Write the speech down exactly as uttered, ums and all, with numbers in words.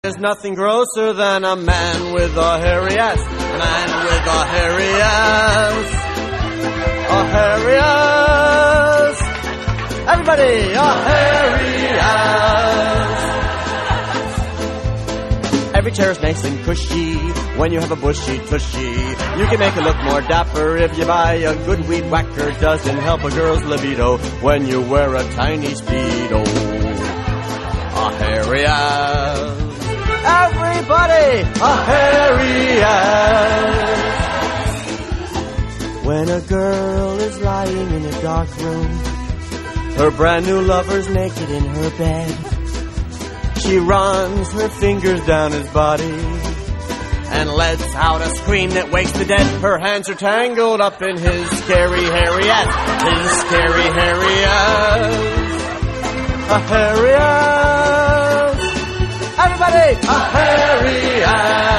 There's nothing grosser than a man with a hairy ass. A man with a hairy ass. A hairy ass. Everybody, a hairy ass. Every chair is nice and cushy when you have a bushy tushy. You can make it look more dapper if you buy a good weed whacker. Doesn't help a girl's libido when you wear a tiny Speedo. A hairy ass. Everybody, a hairy ass. When a girl is lying in a dark room, her brand new lover's naked in her bed. She runs her fingers down his body and lets out a scream that wakes the dead. Her hands are tangled up in his scary hairy ass. His scary hairy ass. A hairy ass. Everybody, a hairy ass.